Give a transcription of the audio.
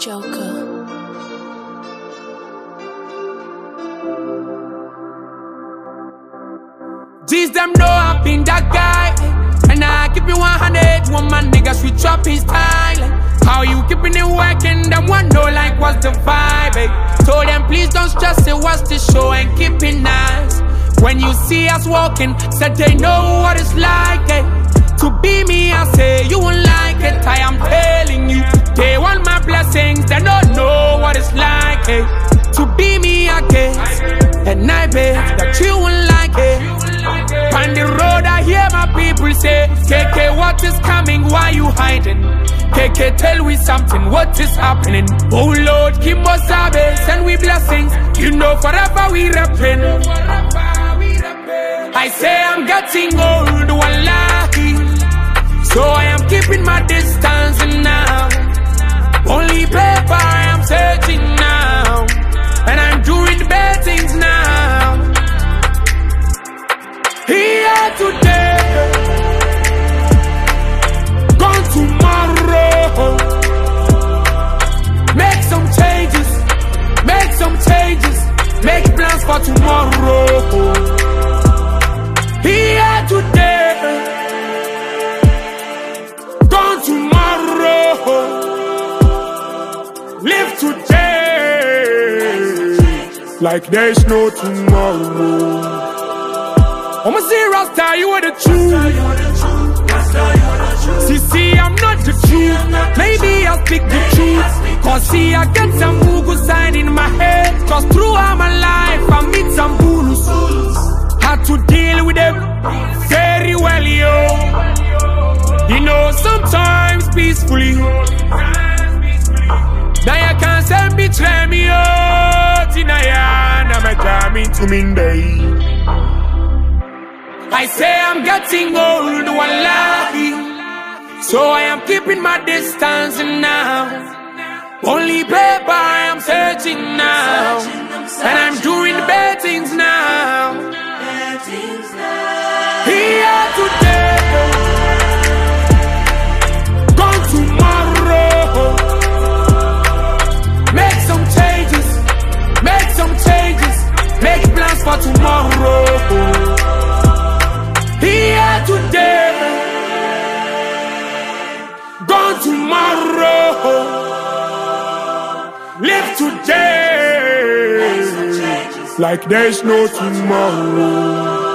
Joker. These them know I've been that guy, and I keep it 100. One man nigga switch up his style. How you keeping it working? Them one know like what's the vibe? Told them please don't stress it, watch the show and keep it nice. When you see us walking, said they know what it's like. To be me, I say you won't like it. I am telling you, they want my blessings, they don't know what it's like. To be me, I guess, and I bet that you won't like it. On the road, I hear my people say, KK, what is coming? Why you hiding? KK, tell we something, what is happening? Oh Lord, keep us service and we blessings. You know forever we reppin'. I say I'm getting old, wallahi, so I am keeping my distance now. Only paper I am searching now, and I'm doing bad things now. Here today, gone tomorrow. Make some changes, make some changes, make plans for tomorrow. Here today, gone tomorrow. Live today like there's no tomorrow. I'ma say Rasta, you are the truth. See, I'm not the truth. Maybe I'll speak the truth. Cause see, I get some Google sign in my head. Cause throughout my life, I meet some bulls. Had to deal with them very well, yo. You know, sometimes peacefully. Now you can't say betray me, yo. Tinaya, now me jamming to me day. I say I'm getting old, wallahi, so I am keeping my distance now. Only paper I am searching now, and I'm doing bad things now. Here today, gone tomorrow. Make some changes, make some changes, make plans for tomorrow. Here today, gone tomorrow. Live today like there's no tomorrow.